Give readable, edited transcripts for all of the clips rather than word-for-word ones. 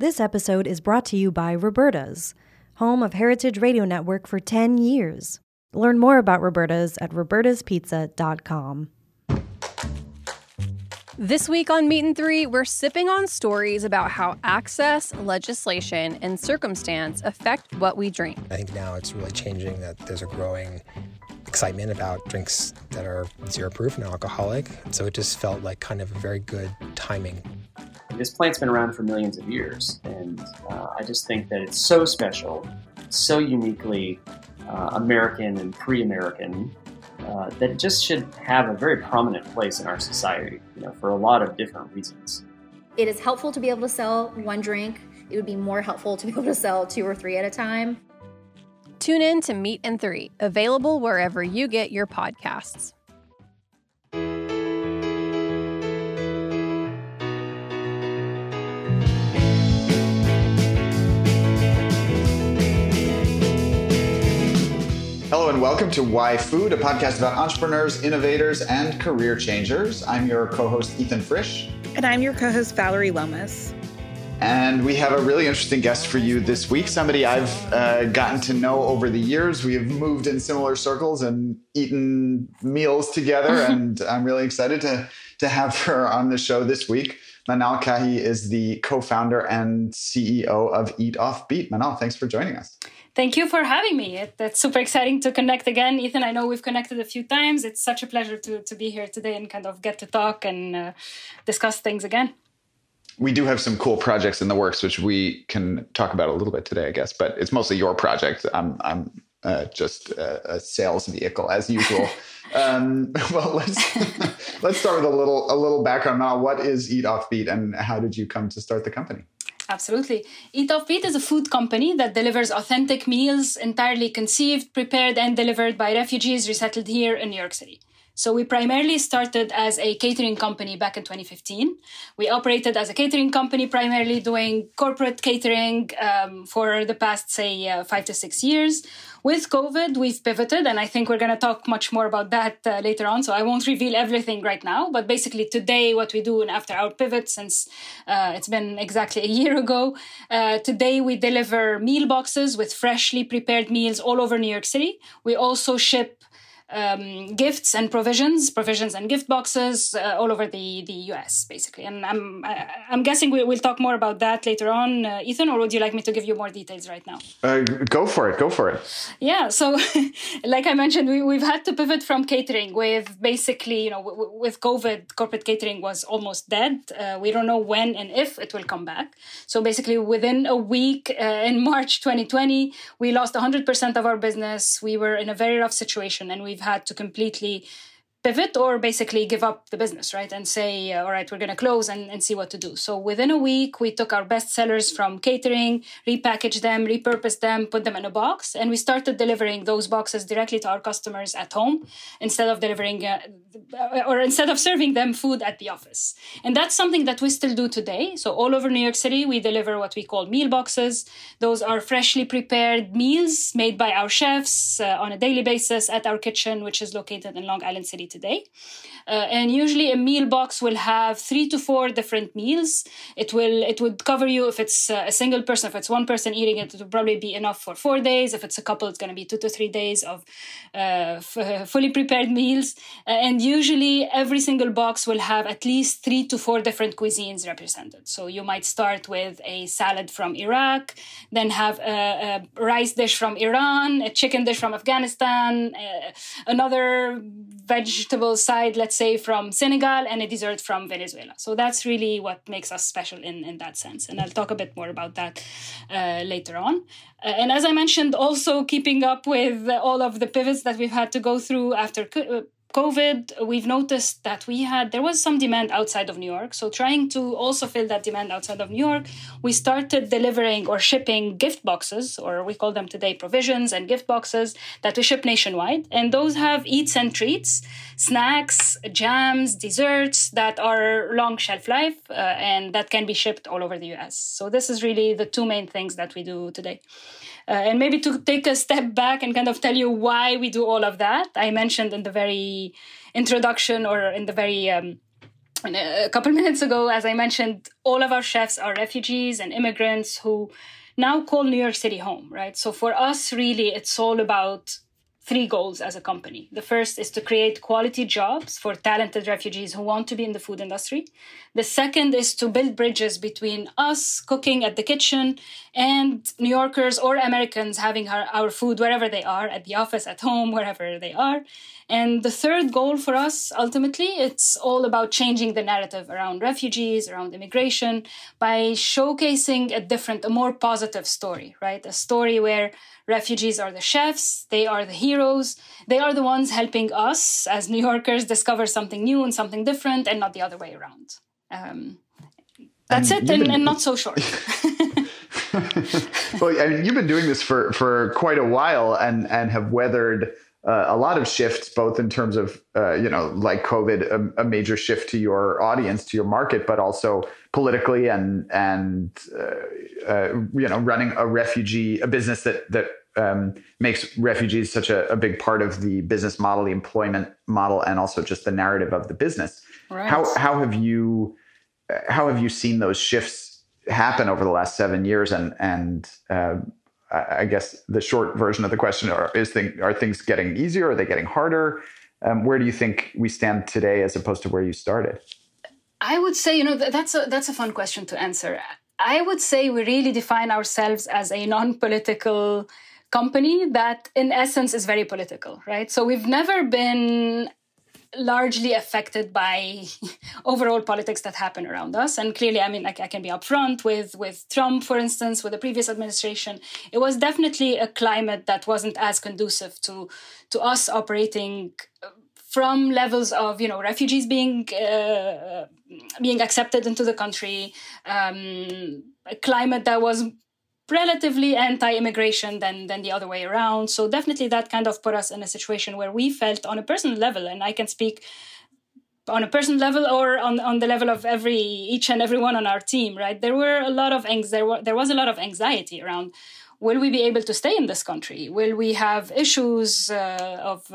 This episode is brought to you by Roberta's, home of Heritage Radio Network for 10 years. Learn more about Roberta's at robertaspizza.com. This week on Meat and Three, we're sipping on stories about how access, legislation, and circumstance affect what we drink. I think now it's really changing that there's a growing excitement about drinks that are zero proof and alcoholic. So it just felt like kind of a very good timing. This plant's been around for millions of years, and I just think that it's so special, so uniquely American and pre-American, that it just should have a very prominent place in our society, for a lot of different reasons. It is helpful to be able to sell one drink. It would be more helpful to be able to sell 2 or 3 at a time. Tune in to Meat and Three, available wherever you get your podcasts. Hello and welcome to Why Food, a podcast about entrepreneurs, innovators, and career changers. I'm your co-host, Ethan Frisch. And I'm your co-host, Valerie Lomas. And we have a really interesting guest for you this week, somebody I've gotten to know over the years. We have moved in similar circles and eaten meals together, and I'm really excited to have her on the show this week. Manal Kahi is the co-founder and CEO of Eat Off Beat. Manal, thanks for joining us. Thank you for having me. It's super exciting to connect again. Ethan, I know we've connected a few times. It's such a pleasure to be here today and kind of get to talk and discuss things again. We do have some cool projects in the works, which we can talk about a little bit today, I guess. But it's mostly your project. I'm just a sales vehicle as usual. Well, let's start with a little background. Now, what is Eat Off Beat, and how did you come to start the company? Absolutely. Eat Off Beat is a food company that delivers authentic meals entirely conceived, prepared, and delivered by refugees resettled here in New York City. So we primarily started as a catering company back in 2015. We operated as a catering company, primarily doing corporate catering for the past, 5 to 6 years. With COVID, we've pivoted, and I think we're going to talk much more about that later on, so I won't reveal everything right now. But basically today, what we do, and after our pivot, since it's been exactly a year ago, today we deliver meal boxes with freshly prepared meals all over New York City. We also ship gifts and provisions and gift boxes all over the US, basically. And I'm guessing we'll talk more about that later on, Ethan, or would you like me to give you more details right now? Go for it. Yeah, so like I mentioned, we've had to pivot from catering with basically, with COVID, corporate catering was almost dead. We don't know when and if it will come back. So basically within a week in March 2020, we lost 100% of our business. We were in a very rough situation, and we've had to completely pivot or basically give up the business, right? And say, all right, we're going to close and see what to do. So within a week, we took our best sellers from catering, repackaged them, repurposed them, put them in a box. And we started delivering those boxes directly to our customers at home instead of instead of serving them food at the office. And that's something that we still do today. So all over New York City, we deliver what we call meal boxes. Those are freshly prepared meals made by our chefs on a daily basis at our kitchen, which is located in Long Island City today. And usually a meal box will have 3 to 4 different meals. It would cover you if it's a single person. If it's one person eating it, it will probably be enough for 4 days. If it's a couple, it's going to be 2 to 3 days of fully prepared meals. And usually every single box will have at least 3 to 4 different cuisines represented. So you might start with a salad from Iraq, then have a rice dish from Iran, a chicken dish from Afghanistan, another vegetable side, let's say, from Senegal, and a dessert from Venezuela. So that's really what makes us special in that sense. And I'll talk a bit more about that later on. And as I mentioned, also keeping up with all of the pivots that we've had to go through after COVID, we've noticed that there was some demand outside of New York. So trying to also fill that demand outside of New York, we started delivering or shipping gift boxes, or we call them today provisions and gift boxes, that we ship nationwide. And those have eats and treats, snacks, jams, desserts that are long shelf life and that can be shipped all over the US. So this is really the 2 main things that we do today. And maybe to take a step back and kind of tell you why we do all of that. I mentioned in the very introduction or in the very a couple minutes ago, as I mentioned, all of our chefs are refugees and immigrants who now call New York City home, right? So for us, really, it's all about 3 goals as a company. The first is to create quality jobs for talented refugees who want to be in the food industry. The second is to build bridges between us cooking at the kitchen and New Yorkers or Americans having our food wherever they are, at the office, at home, wherever they are. And the third goal for us, ultimately, it's all about changing the narrative around refugees, around immigration, by showcasing a more positive story, right? A story where refugees are the chefs, they are the heroes, they are the ones helping us as New Yorkers discover something new and something different, and not the other way around. That's it, and not so short. Well, I mean, you've been doing this for quite a while and have weathered a lot of shifts, both in terms of, like COVID, a major shift to your audience, to your market, but also politically and running a business that makes refugees such a big part of the business model, the employment model, and also just the narrative of the business. Right. How have you seen those shifts happen over the last 7 years? And I guess the short version of the question are things getting easier? Are they getting harder? Where do you think we stand today as opposed to where you started? I would say, that's a fun question to answer. I would say we really define ourselves as a non-political company that in essence is very political, right? So we've never been largely affected by overall politics that happen around us. And clearly, I mean, I can be upfront with Trump, for instance, with the previous administration. It was definitely a climate that wasn't as conducive to us operating from levels of, refugees being accepted into the country, a climate that was relatively anti-immigration than the other way around. So definitely that kind of put us in a situation where we felt on a personal level, and I can speak on a personal level or on the level of each and every one on our team, right? There was a lot of anxiety around, will we be able to stay in this country? Will we have issues of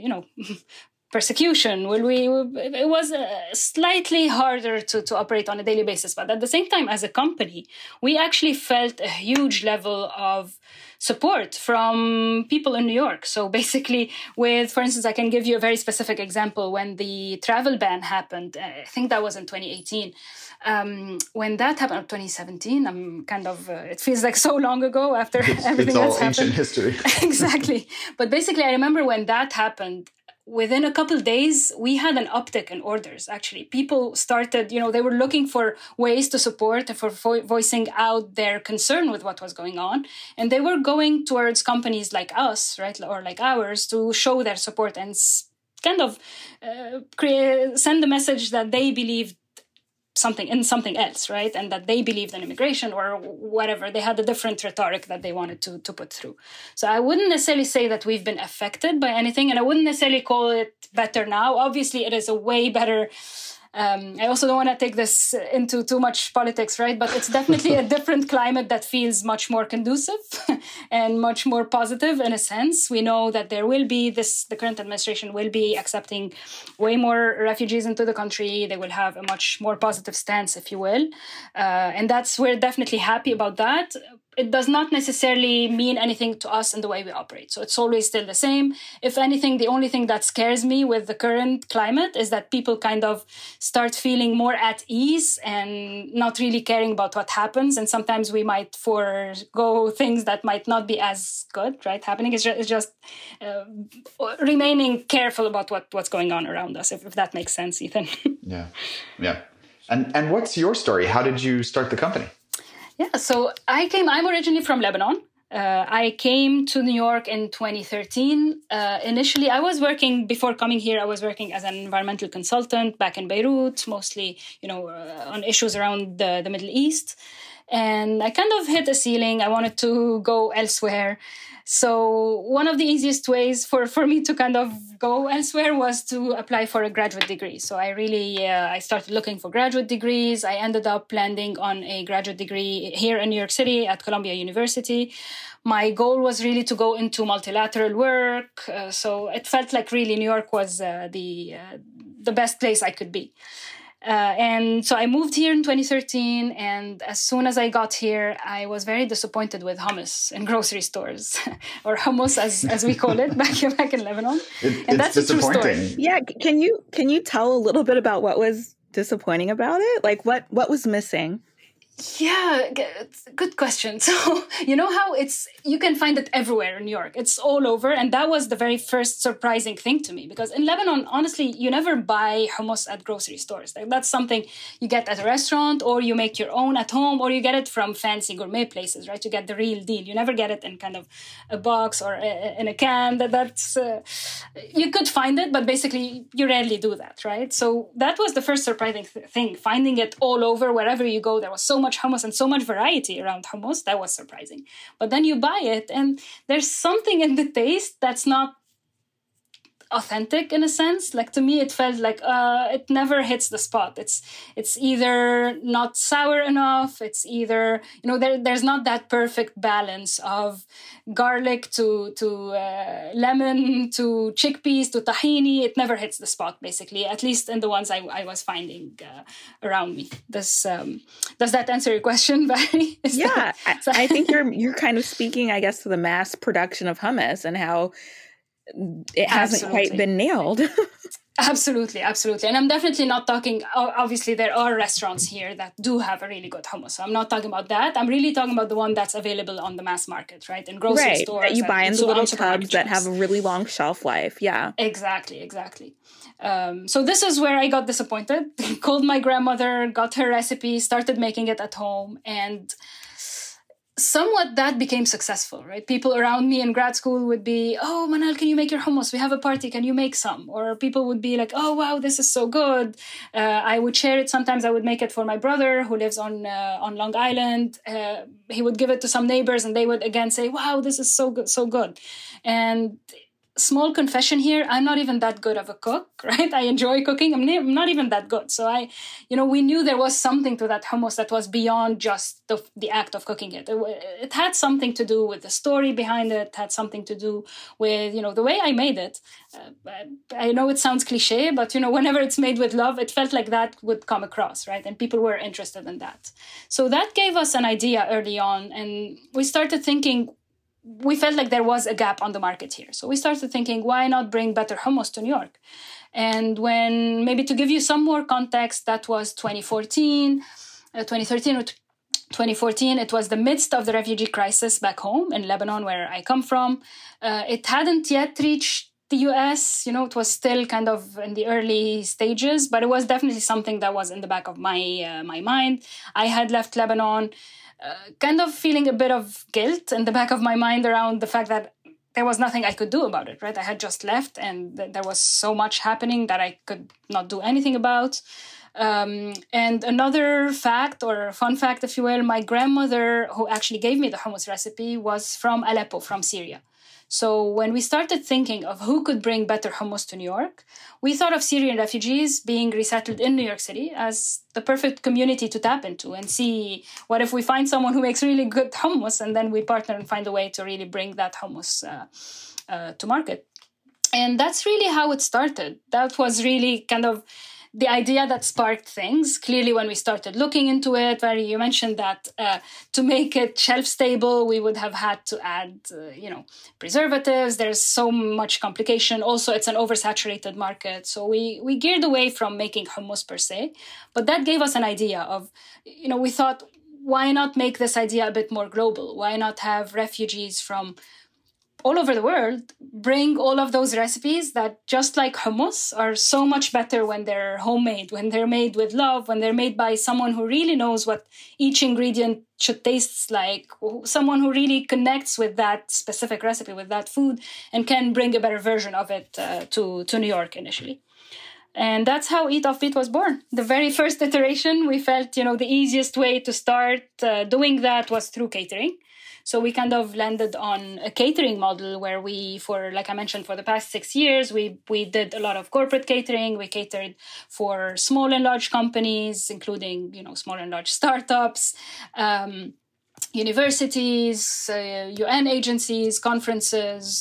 persecution? It was slightly harder to operate on a daily basis. But at the same time, as a company, we actually felt a huge level of support from people in New York. So basically, for instance, I can give you a very specific example. When the travel ban happened, I think that was in 2018. When that happened, 2017, I'm kind of, it feels like so long ago after everything that's happened. It's all ancient history. Exactly. But basically, I remember when that happened, within a couple of days, we had an uptick in orders, actually. People started, they were looking for ways to support and for voicing out their concern with what was going on. And they were going towards companies like us, right, or like ours, to show their support and kind of send the message that they believed something else, right? And that they believed in immigration or whatever. They had a different rhetoric that they wanted to put through. So I wouldn't necessarily say that we've been affected by anything, and I wouldn't necessarily call it better now. Obviously, it is a way better. I also don't want to take this into too much politics, right? But it's definitely a different climate that feels much more conducive and much more positive in a sense. We know that there will be the current administration will be accepting way more refugees into the country. They will have a much more positive stance, if you will. And we're definitely happy about that. It does not necessarily mean anything to us in the way we operate. So it's always still the same. If anything, the only thing that scares me with the current climate is that people kind of start feeling more at ease and not really caring about what happens. And sometimes we might forego things that might not be as good, right? Happening is just remaining careful about what's going on around us, if that makes sense, Ethan. Yeah. And what's your story? How did you start the company? Yeah, so I'm originally from Lebanon. I came to New York in 2013. Initially, before coming here, I was working as an environmental consultant back in Beirut, mostly, on issues around the Middle East. And I kind of hit a ceiling. I wanted to go elsewhere. So one of the easiest ways for me to kind of go elsewhere was to apply for a graduate degree. So I started looking for graduate degrees. I ended up landing on a graduate degree here in New York City at Columbia University. My goal was really to go into multilateral work. So it felt like really New York was the best place I could be. And so I moved here in 2013, and as soon as I got here, I was very disappointed with hummus in grocery stores, or hummus as we call it back in Lebanon. And that's disappointing. A true story. Yeah, can you tell a little bit about what was disappointing about it? Like what was missing? Yeah, good question. So, you know how you can find it everywhere in New York. It's all over. And that was the very first surprising thing to me. Because in Lebanon, honestly, you never buy hummus at grocery stores. Like, that's something you get at a restaurant, or you make your own at home, or you get it from fancy gourmet places, right? You get the real deal. You never get it in kind of a box or in a can. That's you could find it, but basically you rarely do that, right? So that was the first surprising thing. Finding it all over, wherever you go, there was so much hummus and so much variety around hummus. That was surprising. But then you buy it and there's something in the taste that's not authentic in a sense. Like, to me, it felt like it never hits the spot. It's either not sour enough. It's either, there's not that perfect balance of garlic to lemon to chickpeas to tahini. It never hits the spot, basically, at least in the ones I was finding around me. Does that answer your question, Barry? Yeah, I think you're kind of speaking, I guess, to the mass production of hummus and how it hasn't quite been nailed. Absolutely. And I'm definitely not talking, obviously there are restaurants here that do have a really good hummus. So I'm not talking about that. I'm really talking about the one that's available on the mass market, right? In grocery stores. That you buy in the little tubs that have a really long shelf life. Yeah. Exactly. So this is where I got disappointed. Called my grandmother, got her recipe, started making it at home, and somewhat that became successful, right? People around me in grad school would be, "Oh, Manal, can you make your hummus? We have a party. Can you make some?" Or people would be like, "Oh, wow, this is so good." I would share it. Sometimes I would make it for my brother who lives on Long Island. He would give it to some neighbors, and they would again say, "Wow, this is so good, so good." And small confession here, I'm not even that good of a cook, right? I enjoy cooking. I'm not even that good. So we knew there was something to that hummus that was beyond just the act of cooking it. It had something to do with the story behind it, had something to do with, the way I made it. I know it sounds cliche, but, whenever it's made with love, it felt like that would come across, right? And people were interested in that. So that gave us an idea early on. And we started thinking, we felt like there was a gap on the market here. So we started thinking, why not bring better hummus to New York? And maybe to give you some more context, that was 2013 or 2014. It was the midst of the refugee crisis back home in Lebanon, where I come from. It hadn't yet reached the US, it was still kind of in the early stages, but it was definitely something that was in the back of my mind. I had left Lebanon kind of feeling a bit of guilt in the back of my mind around the fact that there was nothing I could do about it, right? I had just left and there was so much happening that I could not do anything about. And another fact, or fun fact, if you will, my grandmother, who actually gave me the hummus recipe, was from Aleppo, from Syria. So when we started thinking of who could bring better hummus to New York, we thought of Syrian refugees being resettled in New York City as the perfect community to tap into and see what if we find someone who makes really good hummus, and then we partner and find a way to really bring that hummus to market. And that's really how it started. That was really kind of the idea that sparked things. Clearly, when we started looking into it, Barry, you mentioned that to make it shelf stable, we would have had to add, preservatives. There's so much complication. Also, it's an oversaturated market. So we geared away from making hummus per se. But that gave us an idea of, we thought, why not make this idea a bit more global? Why not have refugees from all over the world bring all of those recipes that, just like hummus, are so much better when they're homemade, when they're made with love, when they're made by someone who really knows what each ingredient should taste like, someone who really connects with that specific recipe, with that food, and can bring a better version of it to New York initially. And that's how Eat Offbeat was born. The very first iteration, we felt, the easiest way to start doing that was through catering. So we kind of landed on a catering model where like I mentioned, for the past 6 years, we did a lot of corporate catering. We catered for small and large companies, including, small and large startups, universities, UN agencies, conferences,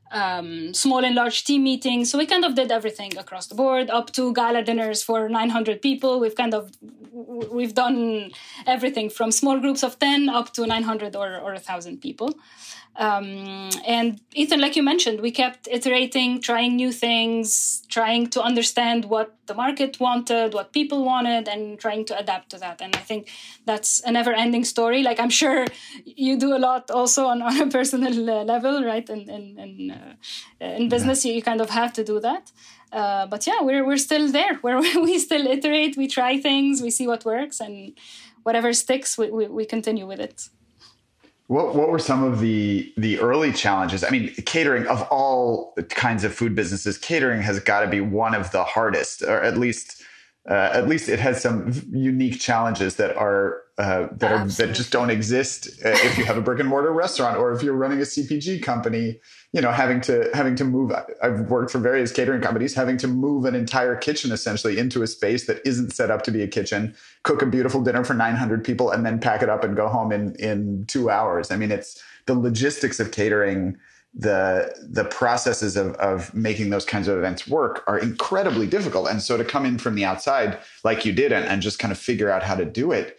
small and large team meetings. So we kind of did everything across the board, up to gala dinners for 900 people. We've done everything from small groups of 10 up to 900 or 1,000 people. And Ethan, like you mentioned, we kept iterating, trying new things, trying to understand what the market wanted, what people wanted, and trying to adapt to that. And I think that's a never-ending story. Like, I'm sure you do a lot also on a personal level, right? In business, you kind of have to do that. But yeah, we're still there, where we still iterate, we try things, we see what works, and whatever sticks, we continue with it. What were some of the early challenges? I mean, catering, of all kinds of food businesses, catering has got to be one of the hardest, or at least it has some unique challenges that just don't exist if you have a brick and mortar restaurant, or if you're running a CPG company. You know, having to move. I've worked for various catering companies, having to move an entire kitchen essentially into a space that isn't set up to be a kitchen, cook a beautiful dinner for 900 people, and then pack it up and go home in 2 hours. I mean, it's the logistics of catering, the processes of making those kinds of events work are incredibly difficult. And so to come in from the outside, like you did, and just kind of figure out how to do it,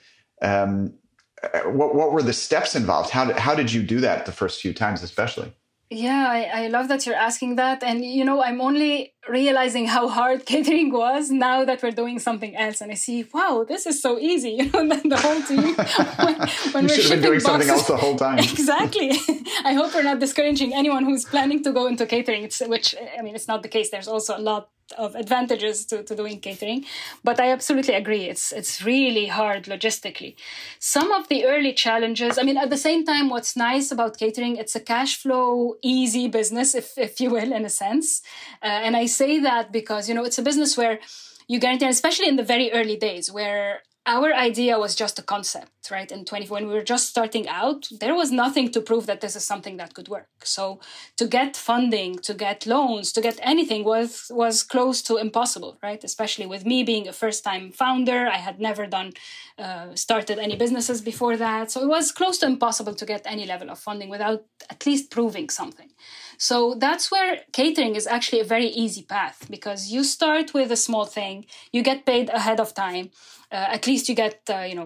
what were the steps involved? How did you do that the first few times, especially? Yeah, I love that you're asking that. And, you know, I'm only realizing how hard catering was now that we're doing something else. And I see, wow, this is so easy. You know, the whole team. when you we're should have been doing something else the whole time. Exactly. I hope we're not discouraging anyone who's planning to go into catering, which, I mean, it's not the case. There's also a lot of advantages to doing catering. But I absolutely agree. It's really hard logistically. Some of the early challenges, I mean, at the same time, what's nice about catering, it's a cash flow, easy business, if you will, in a sense. And I say that because, you know, it's a business where you guarantee, especially in the very early days, where our idea was just a concept, right? In 20, when we were just starting out, there was nothing to prove that this is something that could work. So to get funding, to get loans, to get anything was close to impossible, right? Especially with me being a first-time founder. I had never started any businesses before that. So it was close to impossible to get any level of funding without at least proving something. So that's where catering is actually a very easy path, because you start with a small thing, you get paid ahead of time. At least you get,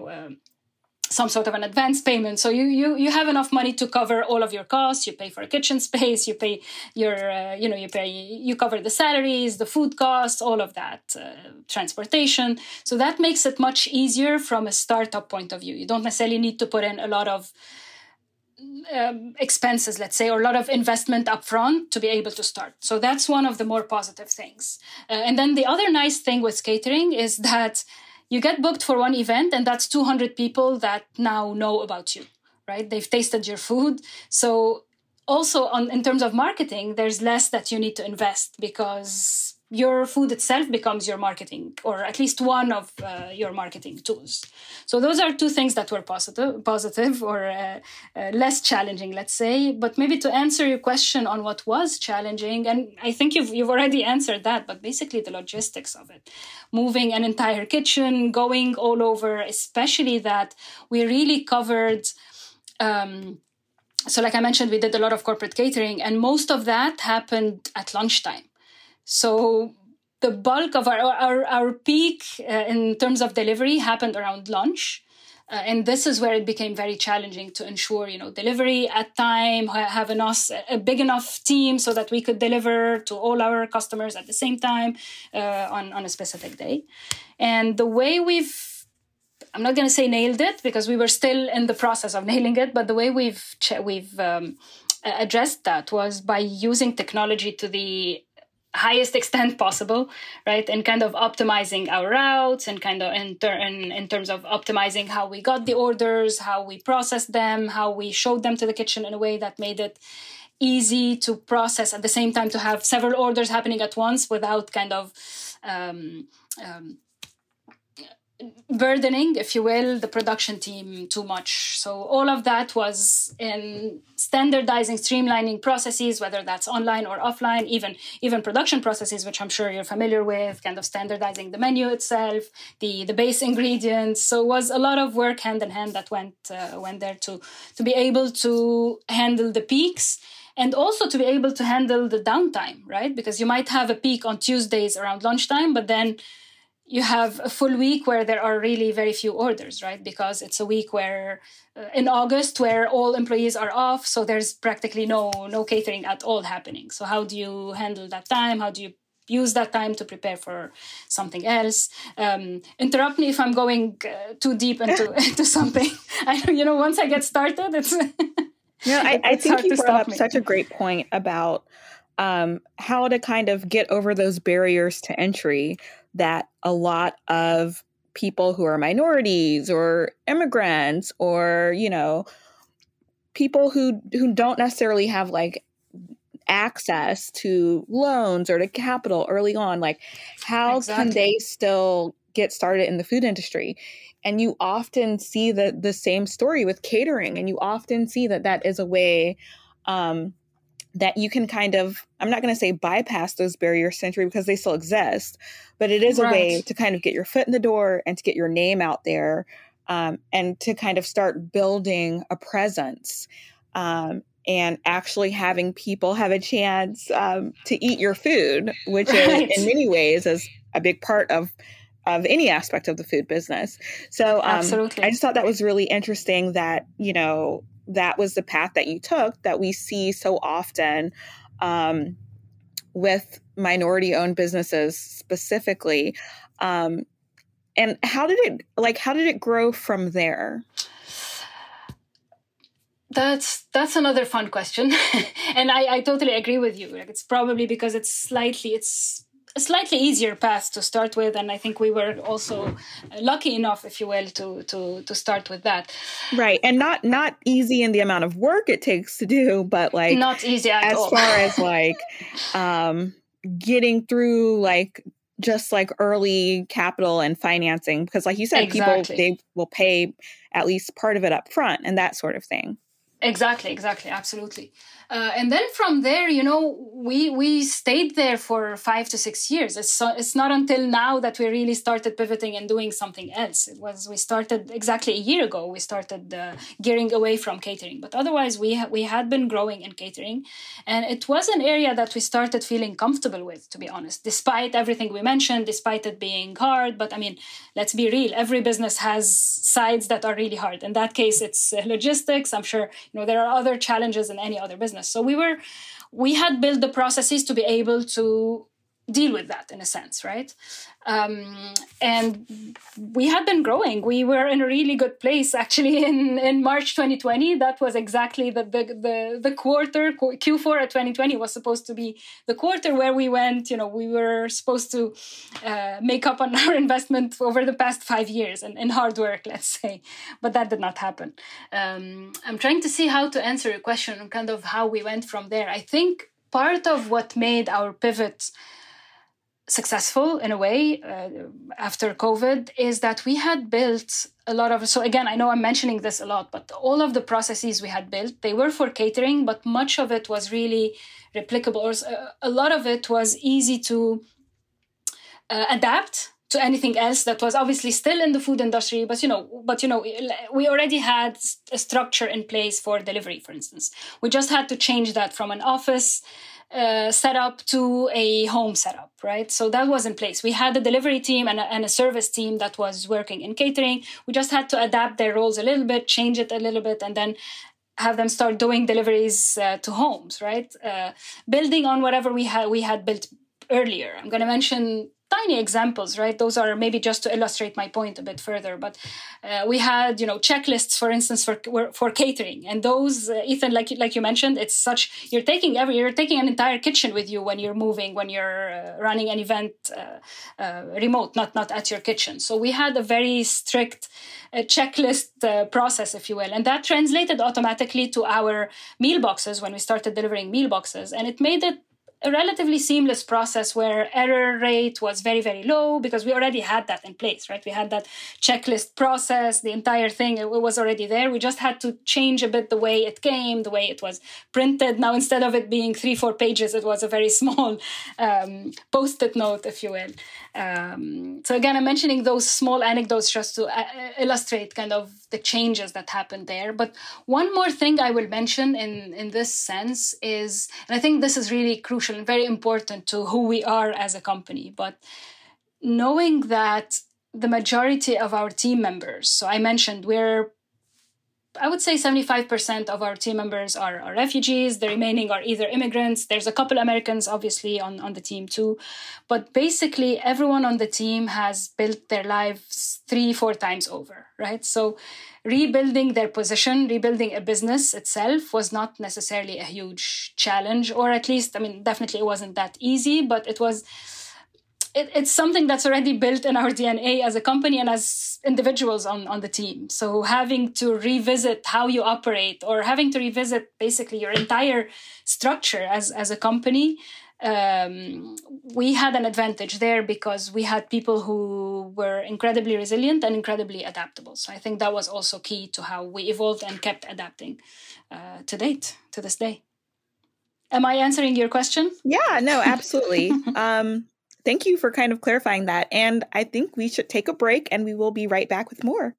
some sort of an advance payment. So you have enough money to cover all of your costs. You pay for a kitchen space. You pay you cover the salaries, the food costs, all of that, transportation. So that makes it much easier from a startup point of view. You don't necessarily need to put in a lot of expenses, let's say, or a lot of investment upfront to be able to start. So that's one of the more positive things. And then the other nice thing with catering is that you get booked for one event, and that's 200 people that now know about you, right? They've tasted your food. So also in terms of marketing, there's less that you need to invest, because your food itself becomes your marketing, or at least one of your marketing tools. So those are two things that were positive or less challenging, let's say. But maybe to answer your question on what was challenging, and I think you've already answered that, but basically the logistics of it. Moving an entire kitchen, going all over, especially that we really covered... so like I mentioned, we did a lot of corporate catering, and most of that happened at lunchtime. So the bulk of our peak in terms of delivery happened around lunch. And this is where it became very challenging to ensure, delivery at time, have a big enough team so that we could deliver to all our customers at the same time on a specific day. And the way I'm not going to say nailed it, because we were still in the process of nailing it, but the way we've addressed that was by using technology to the highest extent possible, right? And kind of optimizing our routes, and kind of in terms of optimizing how we got the orders, how we processed them, how we showed them to the kitchen in a way that made it easy to process, at the same time to have several orders happening at once without kind of burdening, if you will, the production team too much. So all of that was in standardizing, streamlining processes, whether that's online or offline, even production processes, which I'm sure you're familiar with, kind of standardizing the menu itself, the base ingredients. So it was a lot of work hand in hand that went there to be able to handle the peaks and also to be able to handle the downtime, right? Because you might have a peak on Tuesdays around lunchtime, but then you have a full week where there are really very few orders, right? Because it's a week where in August where all employees are off, so there's practically no catering at all happening. So how do you handle that time? How do you use that time to prepare for something else? Interrupt me if I'm going too deep into something. Once I get started, it's I think you brought up such a great point about how to kind of get over those barriers to entry that a lot of people who are minorities or immigrants or, people who don't necessarily have like access to loans or to capital early on, like how can they still get started in the food industry? And you often see the same story with catering, and you often see that is a way that you can kind of, I'm not going to say bypass those barriers to entry because they still exist, but it is a way to kind of get your foot in the door and to get your name out there, and to kind of start building a presence, and actually having people have a chance to eat your food, which is in many ways is a big part of any aspect of the food business. So absolutely. I just thought that was really interesting that, that was the path that you took that we see so often with minority-owned businesses specifically. And how did it grow from there? That's another fun question. And I totally agree with you. Like, it's probably because it's a slightly easier path to start with, and I think we were also lucky enough, if you will, to start with that. Right, and not easy in the amount of work it takes to do, but like not easy at all. As far as like getting through like just like early capital and financing, because like you said, people they will pay at least part of it up front and that sort of thing. Exactly, absolutely. And then from there, we stayed there for 5 to 6 years. It's not until now that we really started pivoting and doing something else. We started exactly a year ago. We started gearing away from catering. But otherwise, we had been growing in catering. And it was an area that we started feeling comfortable with, to be honest, despite everything we mentioned, despite it being hard. But I mean, let's be real. Every business has sides that are really hard. In that case, it's logistics. I'm sure, there are other challenges in any other business. So we had built the processes to be able to deal with that in a sense, right? And we had been growing. We were in a really good place actually in March 2020. That was exactly the quarter, Q4 of 2020 was supposed to be the quarter where we went, we were supposed to make up on our investment over the past 5 years and hard work, let's say. But that did not happen. I'm trying to see how to answer your question and kind of how we went from there. I think part of what made our pivot successful in a way after COVID is that we had built a lot of, so again, I know I'm mentioning this a lot, but all of the processes we had built, they were for catering, but much of it was really replicable, or a lot of it was easy to adapt to anything else that was obviously still in the food industry, but we already had a structure in place for delivery, for instance. We just had to change that from an office setup to a home setup, right? So that was in place. We had a delivery team and a service team that was working in catering. We just had to adapt their roles a little bit, change it a little bit, and then have them start doing deliveries to homes, right? Building on whatever we had built earlier. I'm going to mention tiny examples, right? Those are maybe just to illustrate my point a bit further. But we had, checklists, for instance, for catering, and those, Ethan, like you mentioned, it's such you're taking an entire kitchen with you when you're moving, when you're running an event remote, not at your kitchen. So we had a very strict checklist process, if you will, and that translated automatically to our meal boxes when we started delivering meal boxes, and it made it a relatively seamless process where error rate was very, very low because we already had that in place, right? We had that checklist process, the entire thing, it was already there. We just had to change a bit the way it came, the way it was printed. Now, instead of it being 3-4 pages, it was a very small post-it note, if you will. So again, I'm mentioning those small anecdotes just to illustrate kind of the changes that happened there. But one more thing I will mention in this sense is, and I think this is really crucial and very important to who we are as a company, but knowing that the majority of our team members, so I mentioned I would say 75% of our team members are refugees. The remaining are either immigrants. There's a couple Americans, obviously, on the team too. But basically, everyone on the team has built their lives 3-4 times over, right? So rebuilding their position, rebuilding a business itself was not necessarily a huge challenge, or at least, I mean, definitely it wasn't that easy, but it's something that's already built in our DNA as a company and as individuals on the team. So having to revisit how you operate or having to revisit basically your entire structure as a company, we had an advantage there because we had people who were incredibly resilient and incredibly adaptable. So I think that was also key to how we evolved and kept adapting to this day. Am I answering your question? Yeah, no, absolutely. Thank you for kind of clarifying that. And I think we should take a break and we will be right back with more.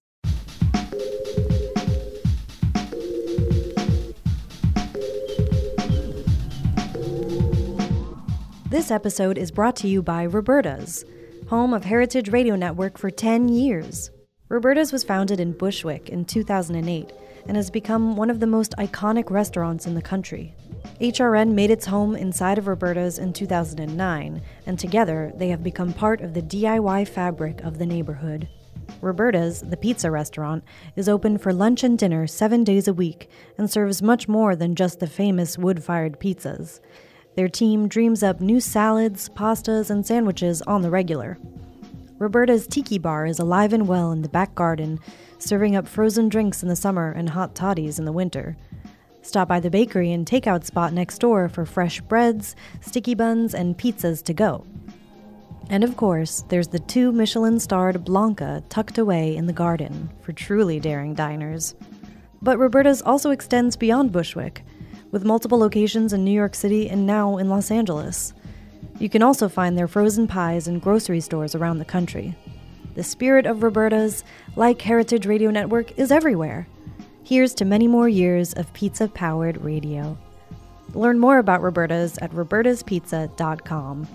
This episode is brought to you by Roberta's, home of Heritage Radio Network for 10 years. Roberta's was founded in Bushwick in 2008 and has become one of the most iconic restaurants in the country. HRN made its home inside of Roberta's in 2009, and together they have become part of the DIY fabric of the neighborhood. Roberta's, the pizza restaurant, is open for lunch and dinner 7 days a week and serves much more than just the famous wood-fired pizzas. Their team dreams up new salads, pastas, and sandwiches on the regular. Roberta's Tiki Bar is alive and well in the back garden, serving up frozen drinks in the summer and hot toddies in the winter. Stop by the bakery and takeout spot next door for fresh breads, sticky buns, and pizzas to go. And of course, there's the 2 Michelin-starred Blanca tucked away in the garden for truly daring diners. But Roberta's also extends beyond Bushwick, with multiple locations in New York City and now in Los Angeles. You can also find their frozen pies in grocery stores around the country. The spirit of Roberta's, like Heritage Radio Network, is everywhere. Here's to many more years of pizza-powered radio. Learn more about Roberta's at robertaspizza.com.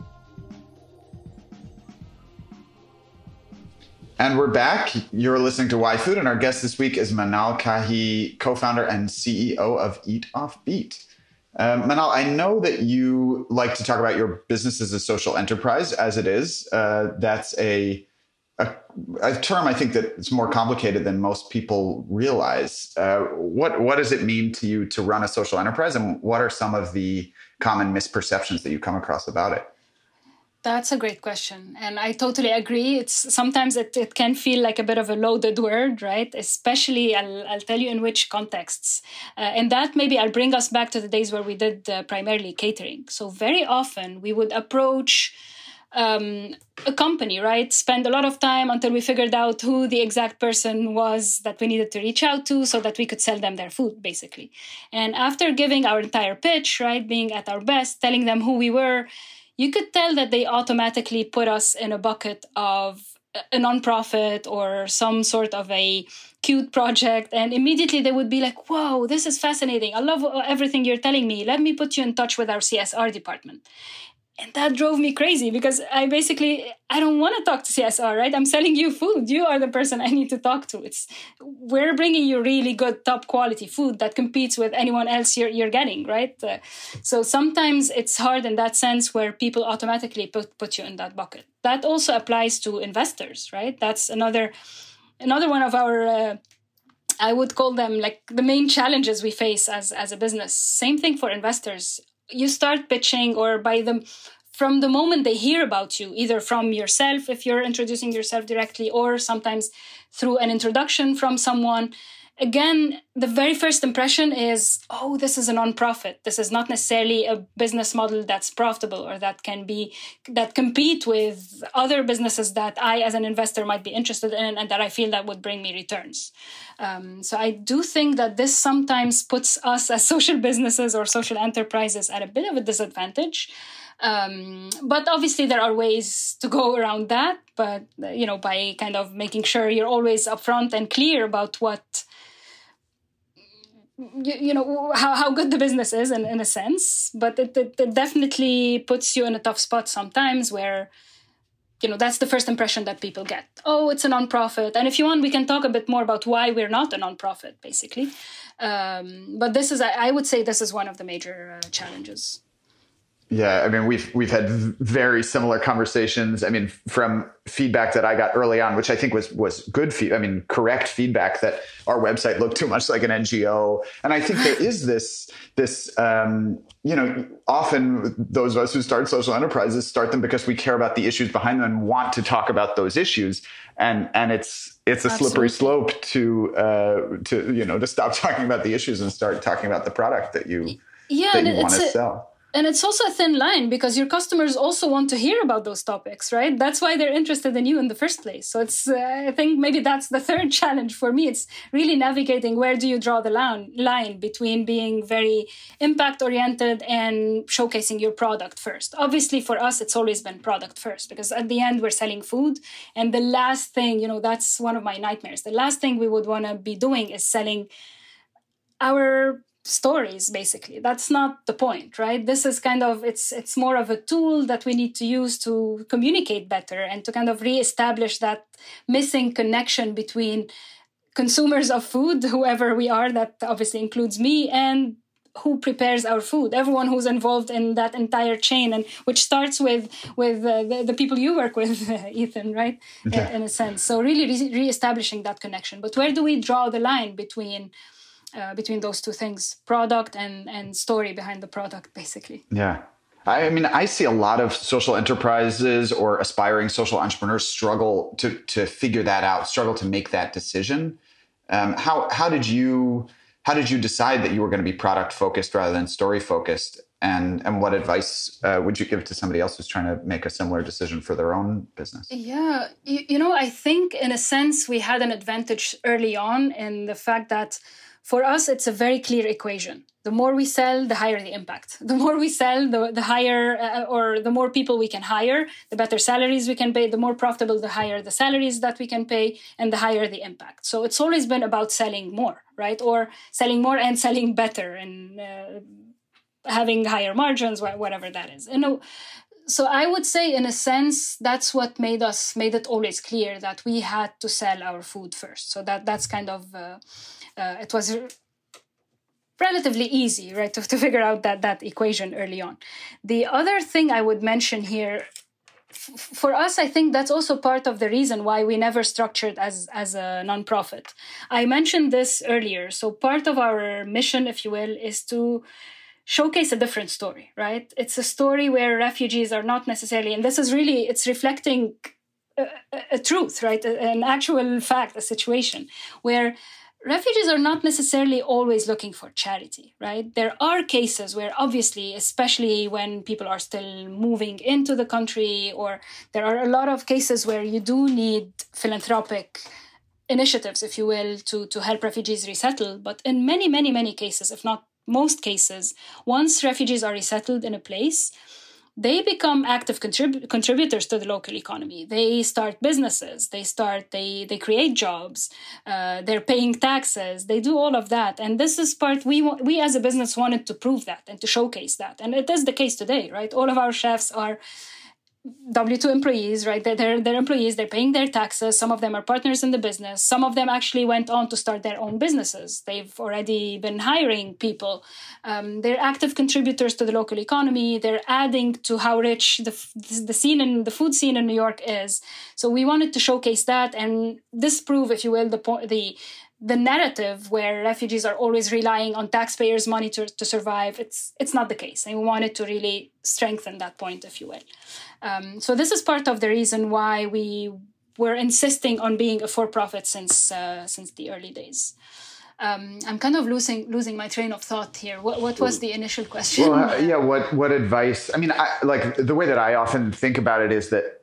And we're back. You're listening to Why Food, and our guest this week is Manal Kahi, co-founder and CEO of Eat Off Beat. Manal, I know that you like to talk about your business as a social enterprise, as it is. That's a term I think that it's more complicated than most people realize. What does it mean to you to run a social enterprise, and what are some of the common misperceptions that you come across about it? That's a great question. And I totally agree. Sometimes it can feel like a bit of a loaded word, right? Especially, I'll tell you in which contexts. And that maybe I'll bring us back to the days where we did primarily catering. So very often we would approach a company, right? Spend a lot of time until we figured out who the exact person was that we needed to reach out to so that we could sell them their food, basically. And after giving our entire pitch, right, being at our best, telling them who we were, you could tell that they automatically put us in a bucket of a nonprofit or some sort of a cute project. And immediately they would be like, whoa, this is fascinating. I love everything you're telling me. Let me put you in touch with our CSR department. And that drove me crazy because I don't want to talk to CSR, right? I'm selling you food. You are the person I need to talk to. We're bringing you really good, top quality food that competes with anyone else you're getting, right? So sometimes it's hard in that sense where people automatically put you in that bucket. That also applies to investors, right? That's another one of our, I would call them like the main challenges we face as a business. Same thing for investors. You start pitching from the moment they hear about you, either from yourself, if you're introducing yourself directly, or sometimes through an introduction from someone, again, the very first impression is, oh, this is a nonprofit. This is not necessarily a business model that's profitable or that compete with other businesses that I, as an investor, might be interested in and that I feel that would bring me returns. So I do think that this sometimes puts us as social businesses or social enterprises at a bit of a disadvantage. But obviously there are ways to go around that, but by kind of making sure you're always upfront and clear about what how good the business is in a sense. But it definitely puts you in a tough spot sometimes where that's the first impression that people get. Oh, it's a nonprofit. And if you want, we can talk a bit more about why we're not a nonprofit, basically. But this is, I would say, this is one of the major challenges. Yeah, I mean, we've had very similar conversations. I mean, from feedback that I got early on, which I think was good correct feedback, that our website looked too much like an NGO. And I think there is this often those of us who start social enterprises start them because we care about the issues behind them and want to talk about those issues. And it's a slippery slope to stop talking about the issues and start talking about the product that you want to sell. And it's also a thin line because your customers also want to hear about those topics, right? That's why they're interested in you in the first place. So it's, I think maybe that's the third challenge for me. It's really navigating where do you draw the line between being very impact oriented and showcasing your product first. Obviously for us, it's always been product first because at the end we're selling food. And the last thing, that's one of my nightmares. The last thing we would want to be doing is selling our stories, basically. That's not the point, right? This is kind of, it's more of a tool that we need to use to communicate better and to kind of reestablish that missing connection between consumers of food, whoever we are, that obviously includes me, and who prepares our food, everyone who's involved in that entire chain, and which starts with the people you work with, Ethan, right? In a sense. So really reestablishing that connection. But where do we draw the line between those two things, product and story behind the product, basically? Yeah. I mean, I see a lot of social enterprises or aspiring social entrepreneurs struggle to figure that out, struggle to make that decision. How did you decide that you were going to be product focused rather than story focused? And what advice would you give to somebody else who's trying to make a similar decision for their own business? Yeah, I think in a sense we had an advantage early on in the fact that for us, it's a very clear equation. The more we sell, the higher the impact. The more we sell, the higher, or the more people we can hire, the better salaries we can pay, the more profitable, the higher the salaries that we can pay, and the higher the impact. So it's always been about selling more, right? Or selling more and selling better and having higher margins, whatever that is. So I would say, in a sense, that's what made it always clear that we had to sell our food first. So that's kind of... it was relatively easy, right, to figure out that equation early on. The other thing I would mention here, for us, I think that's also part of the reason why we never structured as a nonprofit. I mentioned this earlier. So part of our mission, if you will, is to showcase a different story, right? It's a story where refugees are not necessarily, and this is really, it's reflecting a truth, right? An actual fact, a situation where refugees are not necessarily always looking for charity, right? There are cases where obviously, especially when people are still moving into the country, or there are a lot of cases where you do need philanthropic initiatives, if you will, to help refugees resettle. But in many, many, many cases, if not most cases, once refugees are resettled in a place, they become active contributors to the local economy. They start businesses. They create jobs. They're paying taxes. They do all of that. And this is part we as a business wanted to prove that and to showcase that. And it is the case today, right? All of our chefs are W-2 employees, right? They're employees. They're paying their taxes. Some of them are partners in the business. Some of them actually went on to start their own businesses. They've already been hiring people. They're active contributors to the local economy. They're adding to how rich the food scene in New York is. So we wanted to showcase that and disprove, if you will, the narrative where refugees are always relying on taxpayers' money to survive. It's not the case. And we wanted to really strengthen that point, if you will. So this is part of the reason why we were insisting on being a for-profit since the early days. I'm kind of losing my train of thought here. What was the initial question? Well, what advice? I mean, like the way that I often think about it is that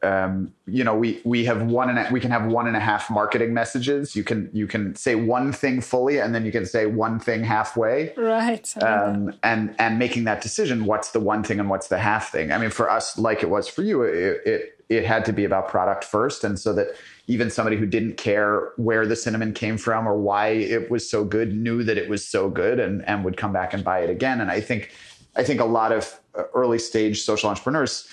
we have we can have 1.5 marketing messages. You can say one thing fully, and then you can say one thing halfway. Right. And making that decision, what's the one thing and what's the half thing? I mean, for us, like it was for you, it had to be about product first, and so that even somebody who didn't care where the cinnamon came from or why it was so good knew that it was so good and would come back and buy it again. And I think a lot of early stage social entrepreneurs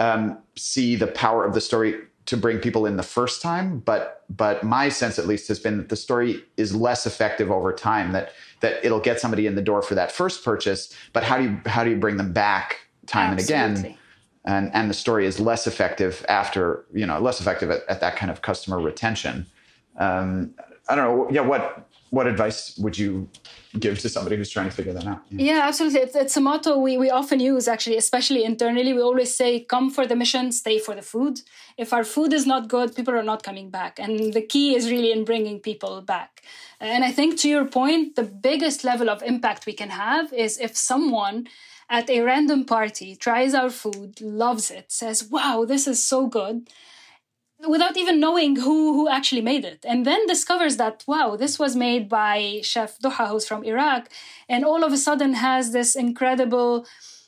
see the power of the story to bring people in the first time. But my sense, at least, has been that the story is less effective over time, that it'll get somebody in the door for that first purchase. But how do you bring them back time Absolutely. and again? And the story is less effective after, less effective at that kind of customer retention. I don't know. Yeah. What advice would you give to somebody who's trying to figure that out? Yeah, absolutely. It's a motto we often use, actually, especially internally. We always say, come for the mission, stay for the food. If our food is not good, people are not coming back. And the key is really in bringing people back. And I think, to your point, the biggest level of impact we can have is if someone at a random party tries our food, loves it, says, wow, this is so good, without even knowing who actually made it. And then discovers that, wow, this was made by Chef Duha, who's from Iraq, and all of a sudden has this incredible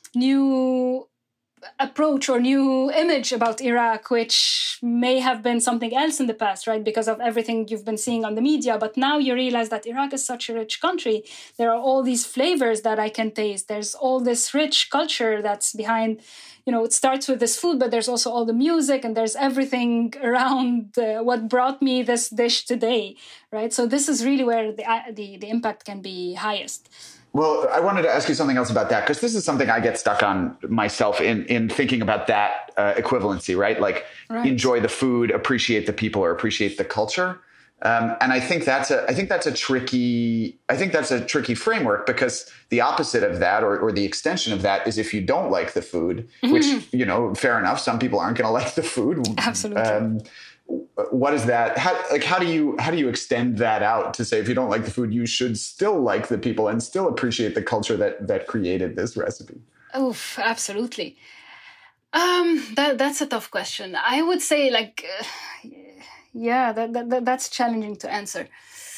new approach or new image about Iraq, which may have been something else in the past, right? Because of everything you've been seeing on the media. But now you realize that Iraq is such a rich country. There are all these flavors that I can taste. There's all this rich culture that's behind, it starts with this food, but there's also all the music and there's everything around what brought me this dish today, right? So this is really where the impact can be highest. Well, I wanted to ask you something else about that, because this is something I get stuck on myself in thinking about that equivalency, right? Like enjoy the food, appreciate the people, or appreciate the culture. And I think that's a tricky framework, because the opposite of that, or the extension of that, is if you don't like the food, which, fair enough. Some people aren't going to like the food. Absolutely. What is that? How do you extend that out to say, if you don't like the food, you should still like the people and still appreciate the culture that created this recipe? Oh, absolutely. That's a tough question. I would say, that's challenging to answer.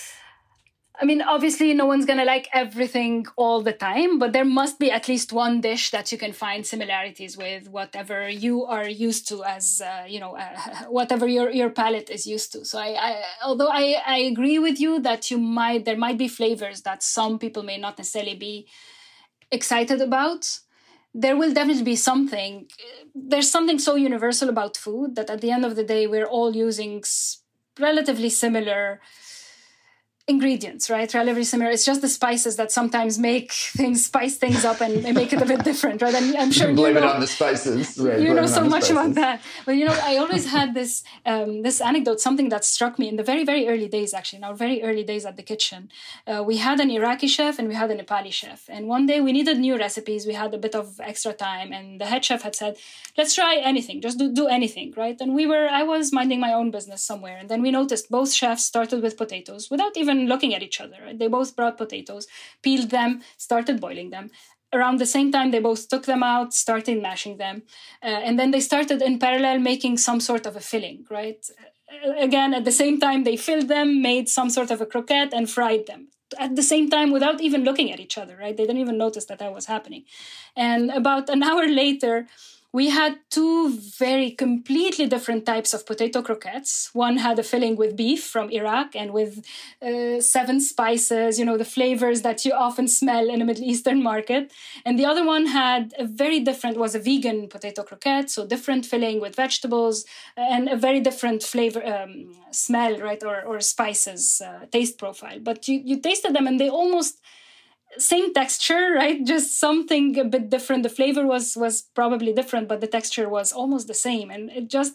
I mean, obviously, no one's going to like everything all the time, but there must be at least one dish that you can find similarities with, whatever you are used to as, whatever your palate is used to. So although I agree with you that there might be flavors that some people may not necessarily be excited about, there will definitely be something. There's something so universal about food that at the end of the day, we're all using relatively similar ingredients, right? Relatively similar. It's just the spices that sometimes spice things up and make it a bit different, right? And I'm sure blame it on the spices. Right? You know so much about that. But I always had this anecdote, something that struck me in the very, very early days, actually, in our very early days at the kitchen. We had an Iraqi chef and we had a Nepali chef. And one day we needed new recipes. We had a bit of extra time, and the head chef had said, let's try anything, just do anything, right? And I was minding my own business somewhere. And then we noticed both chefs started with potatoes without even looking at each other, right? They both brought potatoes, peeled them, started boiling them. Around the same time, they both took them out, started mashing them. And then they started in parallel making some sort of a filling, right? Again, at the same time, they filled them, made some sort of a croquette and fried them. At the same time, without even looking at each other, right? They didn't even notice that was happening. And about an hour later, we had two very completely different types of potato croquettes. One had a filling with beef from Iraq and with 7 spices, the flavors that you often smell in a Middle Eastern market. And the other one was a vegan potato croquette, so different filling with vegetables and a very different flavor, smell, right, or spices, taste profile. But you tasted them and they almost same texture, right? Just something a bit different. The flavor was probably different, but the texture was almost the same. And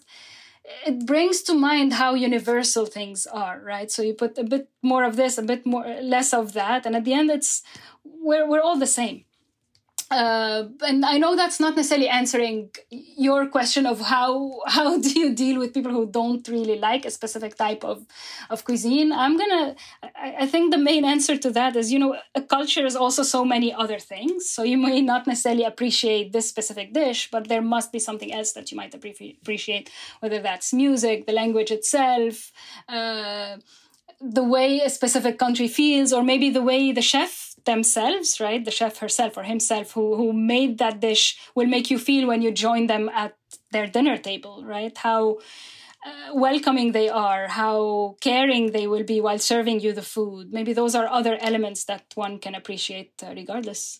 it brings to mind how universal things are, right? So you put a bit more of this, a bit more less of that, and at the end, we're all the same. And I know that's not necessarily answering your question of how do you deal with people who don't really like a specific type of cuisine. I think the main answer to that is, a culture is also so many other things. So you may not necessarily appreciate this specific dish, but there must be something else that you might appreciate, whether that's music, the language itself, the way a specific country feels, or maybe the way the chef themselves, right? The chef herself or himself who made that dish will make you feel when you join them at their dinner table, right? How welcoming they are, how caring they will be while serving you the food. Maybe those are other elements that one can appreciate regardless.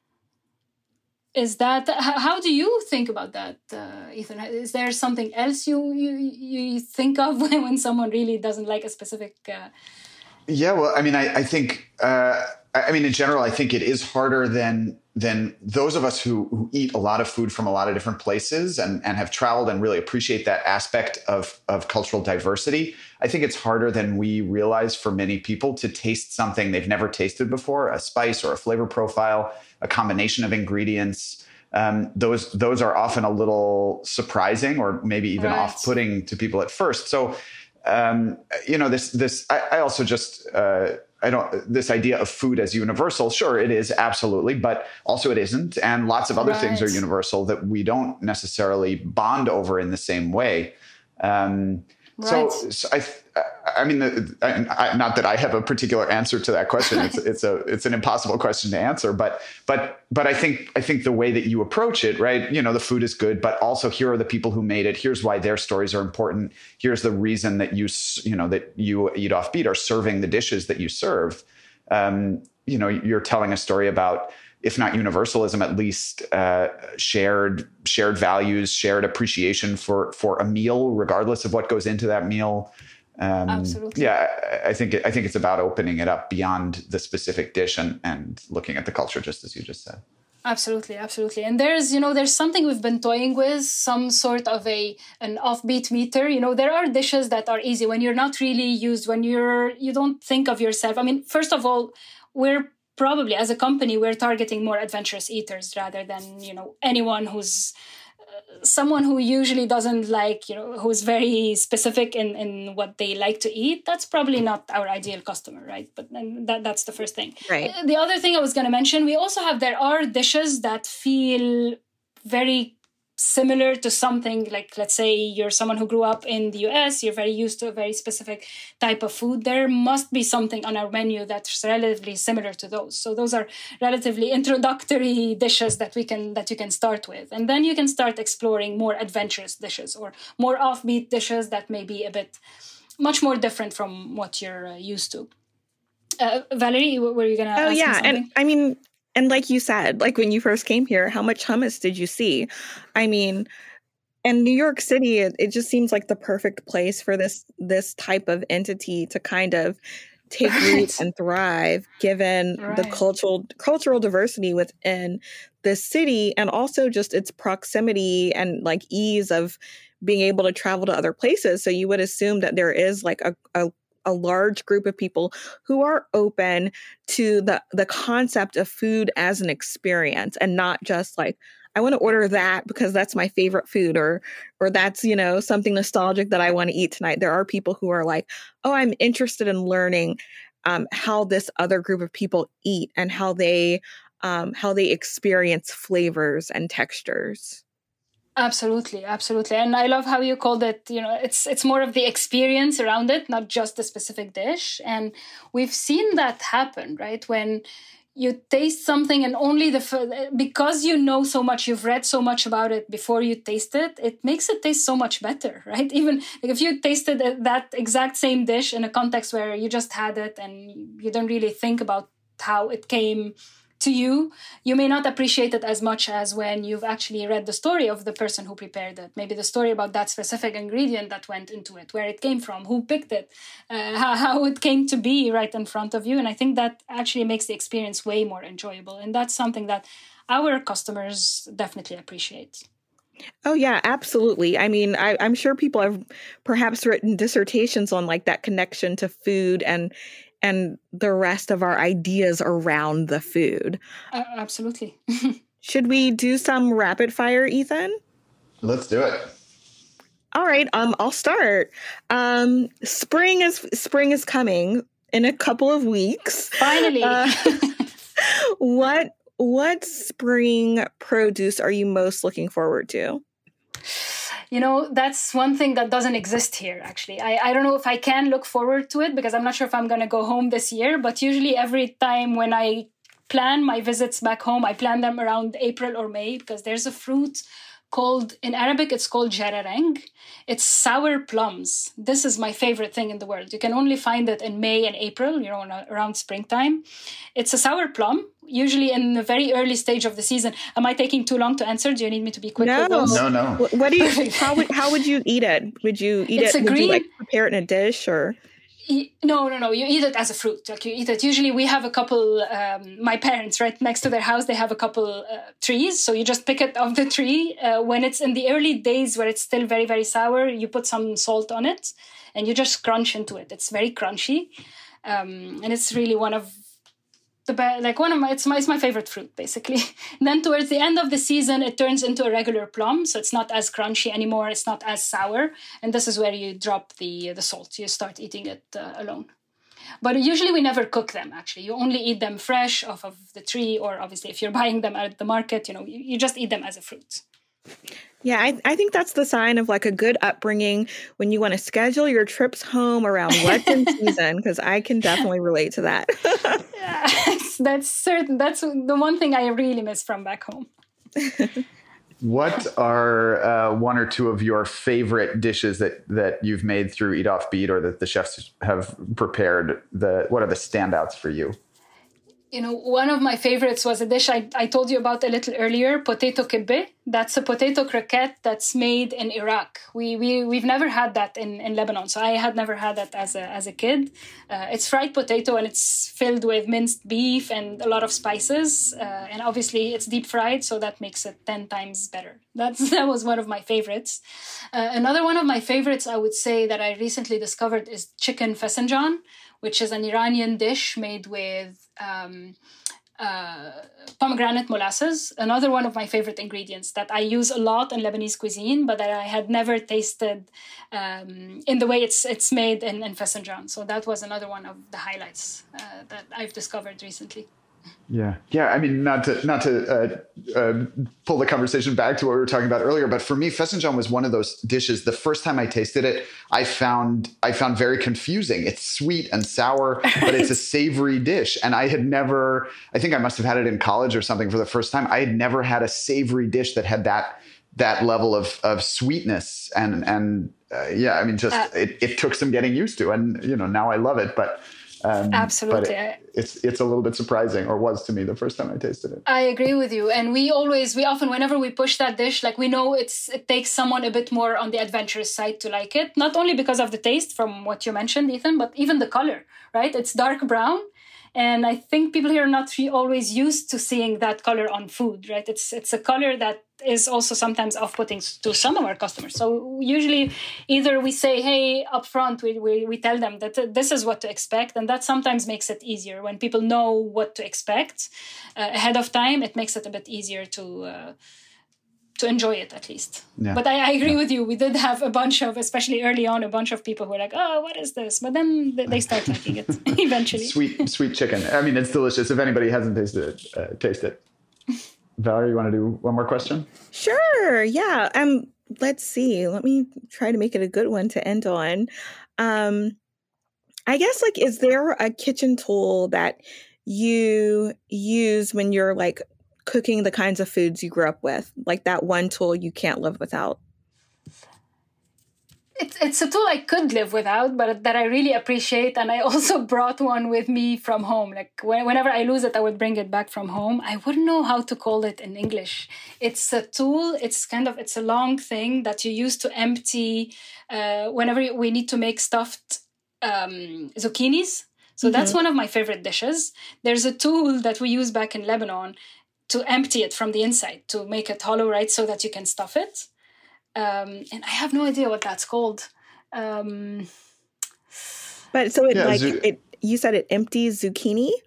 How do you think about that, Ethan? Is there something else you think of when someone really doesn't like a specific... Yeah, well, I mean, I think... in general, I think it is harder than those of us who eat a lot of food from a lot of different places and have traveled and really appreciate that aspect of cultural diversity. I think it's harder than we realize for many people to taste something they've never tasted before, a spice or a flavor profile, a combination of ingredients. Those are often a little surprising or maybe even off-putting to people at first. So, I also just... this idea of food as universal, sure, it is absolutely, but also it isn't. And lots of other things are universal that we don't necessarily bond over in the same way. So not that I have a particular answer to that question. It's an impossible question to answer, but I think the way that you approach it, right? The food is good, but also here are the people who made it. Here's why their stories are important. Here's the reason that you Eat Offbeat are serving the dishes that you serve. You're telling a story about, if not universalism, at least shared values, shared appreciation for a meal, regardless of what goes into that meal. Absolutely. Yeah, I think it's about opening it up beyond the specific dish and looking at the culture, just as you just said. Absolutely. And there's something we've been toying with, some sort of an offbeat meter. There are dishes that are easy when you're not really used, when you don't think of yourself. I mean, first of all, we're probably, as a company, we're targeting more adventurous eaters rather than, anyone who's someone who usually doesn't like, who's very specific in what they like to eat. That's probably not our ideal customer, right? But that's the first thing. Right. The other thing I was going to mention, there are dishes that feel very similar to something like, let's say you're someone who grew up in the US, you're very used to a very specific type of food. There must be something on our menu that's relatively similar to those. So those are relatively introductory dishes that you can start with. And then you can start exploring more adventurous dishes or more offbeat dishes that may be a bit much more different from what you're used to. Valerie, were you going to ask me something? And and like you said, like when you first came here, how much hummus did you see? I mean, and New York City, it just seems like the perfect place for this type of entity to kind of take root and thrive, given the cultural diversity within the city, and also just its proximity and like ease of being able to travel to other places. So you would assume that there is like a large group of people who are open to the concept of food as an experience, and not just like, I want to order that because that's my favorite food, or that's, something nostalgic that I want to eat tonight. There are people who are like, oh, I'm interested in learning how this other group of people eat and how they experience flavors and textures. Absolutely. And I love how you called it, it's more of the experience around it, not just the specific dish. And we've seen that happen, right? When you taste something and only because you know so much, you've read so much about it before you taste it, it makes it taste so much better, right? Even like if you tasted that exact same dish in a context where you just had it and you don't really think about how it came to you, you may not appreciate it as much as when you've actually read the story of the person who prepared it. Maybe the story about that specific ingredient that went into it, where it came from, who picked it, how it came to be right in front of you. And I think that actually makes the experience way more enjoyable. And that's something that our customers definitely appreciate. Oh, yeah, absolutely. I mean, I'm sure people have perhaps written dissertations on like that connection to food and the rest of our ideas around the food. Absolutely. Should we do some rapid fire, Ethan? Let's do it. All right. I'll start. Spring is coming in a couple of weeks. Finally. What spring produce are you most looking forward to? That's one thing that doesn't exist here, actually. I don't know if I can look forward to it because I'm not sure if I'm going to go home this year. But usually every time when I plan my visits back home, I plan them around April or May because there's a fruit in Arabic, it's called jarareng. It's sour plums. This is my favorite thing in the world. You can only find it in May and April, around springtime. It's a sour plum, usually in the very early stage of the season. Am I taking too long to answer? Do you need me to be quick with this? No. What do you? How would you eat it? Would you eat it? Would you prepare it in a dish or? No. You eat it as a fruit. Like you eat it. Usually we have a couple, my parents, right next to their house, they have a couple trees. So you just pick it off the tree. When it's in the early days where it's still very, very sour, you put some salt on it and you just crunch into it. It's very crunchy. And it's really one of it's my favorite fruit, basically. And then towards the end of the season, it turns into a regular plum. So it's not as crunchy anymore. It's not as sour. And this is where you drop the salt. You start eating it alone. But usually we never cook them, actually. You only eat them fresh off of the tree, or obviously if you're buying them at the market, you just eat them as a fruit. Yeah, I think that's the sign of like a good upbringing when you want to schedule your trips home around what's in season, because I can definitely relate to that. Yeah, that's certain. That's the one thing I really miss from back home. What are one or two of your favorite dishes that you've made through Eat Off Beat or that the chefs have prepared? What are the standouts for you? One of my favorites was a dish I told you about a little earlier, potato kibbeh. That's a potato croquette that's made in Iraq. We've never had that in Lebanon, so I had never had that as a kid. It's fried potato and it's filled with minced beef and a lot of spices. And obviously it's deep fried, so that makes it 10 times better. That was one of my favorites. Another one of my favorites, I would say, that I recently discovered is chicken fesenjan, which is an Iranian dish made with pomegranate molasses. Another one of my favorite ingredients that I use a lot in Lebanese cuisine, but that I had never tasted in the way it's made in fesenjan. So that was another one of the highlights that I've discovered recently. Yeah. I mean, not to pull the conversation back to what we were talking about earlier, but for me, fesenjan was one of those dishes. The first time I tasted it, I found very confusing. It's sweet and sour, but it's a savory dish. And I think I must have had it in college or something for the first time. I had never had a savory dish that had that level of sweetness. And I mean, it took some getting used to, and now I love it, but. Absolutely. But it's a little bit surprising, or was to me the first time I tasted it. I agree with you. And we often, whenever we push that dish, like we know it takes someone a bit more on the adventurous side to like it. Not only because of the taste from what you mentioned, Ethan, but even the color, right? It's dark brown. And I think people here are not always used to seeing that color on food, right? It's a color that is also sometimes off-putting to some of our customers. So usually either we say, hey, up front, we tell them that this is what to expect. And that sometimes makes it easier. When people know what to expect ahead of time, it makes it a bit easier to enjoy it, at least. Yeah. But I agree with you. We did have especially early on, a bunch of people who were like, oh, what is this? But then they start liking it eventually. Sweet chicken. I mean, it's delicious. If anybody hasn't tasted it, taste it. Valerie, you want to do one more question? Sure. Yeah. Let's see. Let me try to make it a good one to end on. I guess, is there a kitchen tool that you use when you're cooking the kinds of foods you grew up with, like that one tool you can't live without? It's a tool I could live without, but that I really appreciate. And I also brought one with me from home. Whenever I lose it, I would bring it back from home. I wouldn't know how to call it in English. It's a tool. It's a long thing that you use to empty whenever we need to make stuffed zucchinis. So that's one of my favorite dishes. There's a tool that we use back in Lebanon to empty it from the inside, to make it hollow, right, so that you can stuff it. And I have no idea what that's called. But so you said it empties zucchini?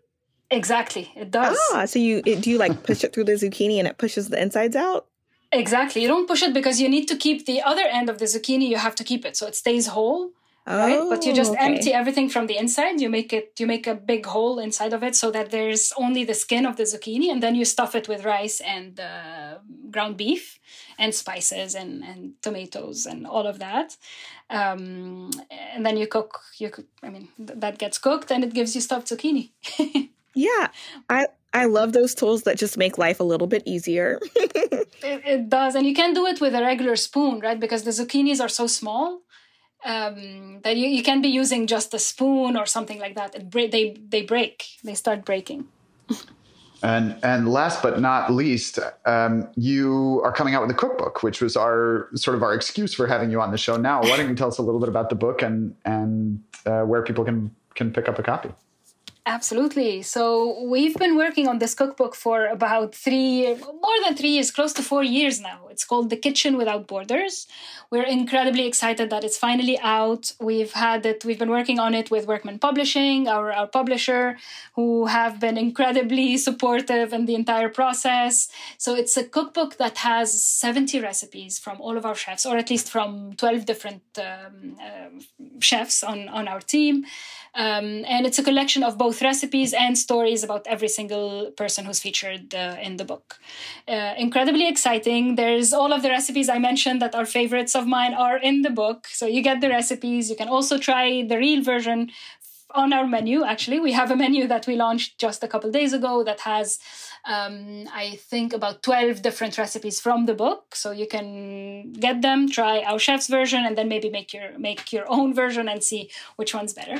Exactly, it does. So do you like push it through the zucchini and it pushes the insides out? Exactly. You don't push it because you need to keep the other end of the zucchini. You have to keep it so it stays whole. Right? But you just empty everything from the inside. You make a big hole inside of it so that there's only the skin of the zucchini, and then you stuff it with rice and ground beef and spices and tomatoes and all of that. And then you cook. That gets cooked and it gives you stuffed zucchini. Yeah, I love those tools that just make life a little bit easier. It does, and you can do it with a regular spoon, right? Because the zucchinis are so small. That you can be using just a spoon or something like that. They start breaking. And last but not least, you are coming out with a cookbook, which was our excuse for having you on the show now. Why don't you tell us a little bit about the book and where people can pick up a copy? Absolutely. So we've been working on this cookbook for about more than 3 years, close to 4 years now. It's called The Kitchen Without Borders. We're incredibly excited that it's finally out. We've been working on it with Workman Publishing, our publisher, who have been incredibly supportive in the entire process. So it's a cookbook that has 70 recipes from all of our chefs, or at least from 12 different chefs on our team. And it's a collection of both recipes and stories about every single person who's featured in the book. Incredibly exciting. There's all of the recipes I mentioned that are favorites of mine are in the book. So you get the recipes. You can also try the real version on our menu. Actually, we have a menu that we launched just a couple days ago that has, I think, about 12 different recipes from the book. So you can get them, try our chef's version, and then maybe make your own version and see which one's better.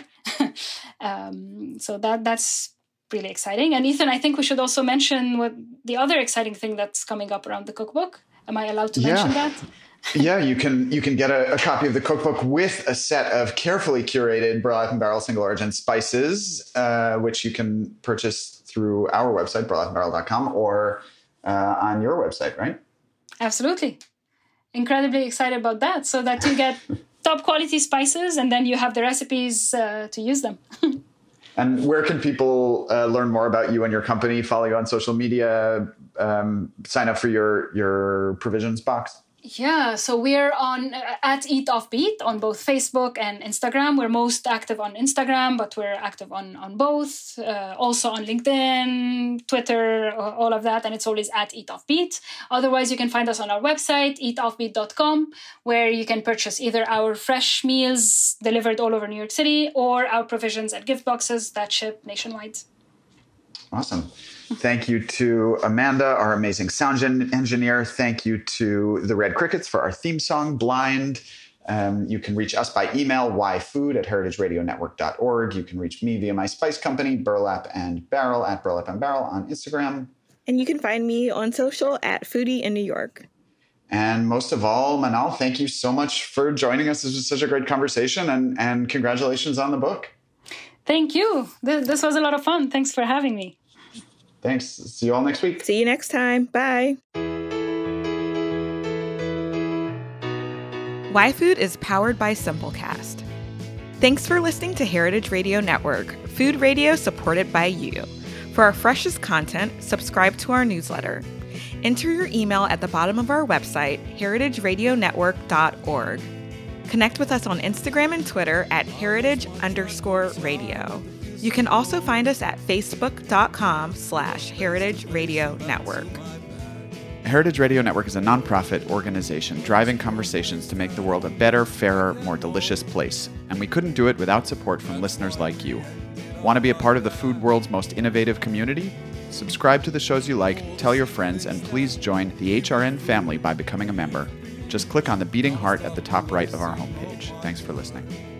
So that's really exciting. And Ethan, I think we should also mention what the other exciting thing that's coming up around the cookbook. Am I allowed to mention that? Yeah, you can get a copy of the cookbook with a set of carefully curated Burlap and Barrel single origin spices, which you can purchase through our website, burlapandbarrel.com, or on your website, right? Absolutely. Incredibly excited about that, so that you get top quality spices and then you have the recipes to use them. And where can people learn more about you and your company, follow you on social media, sign up for your provisions box? Yeah, so we're on at Eat Offbeat on both Facebook and Instagram. We're most active on Instagram, but we're active on both. Also on LinkedIn, Twitter, all of that. And it's always at Eat Offbeat. Otherwise, you can find us on our website, eatoffbeat.com, where you can purchase either our fresh meals delivered all over New York City or our provisions and gift boxes that ship nationwide. Awesome. Thank you to Amanda, our amazing sound engineer. Thank you to the Red Crickets for our theme song, Blind. You can reach us by email, yfood@heritageradionetwork.org. You can reach me via my spice company, Burlap and Barrel, at Burlap and Barrel on Instagram. And you can find me on social at Foodie in New York. And most of all, Manal, thank you so much for joining us. This was such a great conversation, and congratulations on the book. Thank you. This was a lot of fun. Thanks for having me. Thanks. See you all next week. See you next time. Bye. YFood is powered by Simplecast. Thanks for listening to Heritage Radio Network, food radio supported by you. For our freshest content, subscribe to our newsletter. Enter your email at the bottom of our website, heritageradionetwork.org. Connect with us on Instagram and Twitter at heritage_radio. You can also find us at facebook.com/Heritage Radio Network. Heritage Radio Network is a nonprofit organization driving conversations to make the world a better, fairer, more delicious place. And we couldn't do it without support from listeners like you. Want to be a part of the food world's most innovative community? Subscribe to the shows you like, tell your friends, and please join the HRN family by becoming a member. Just click on the beating heart at the top right of our homepage. Thanks for listening.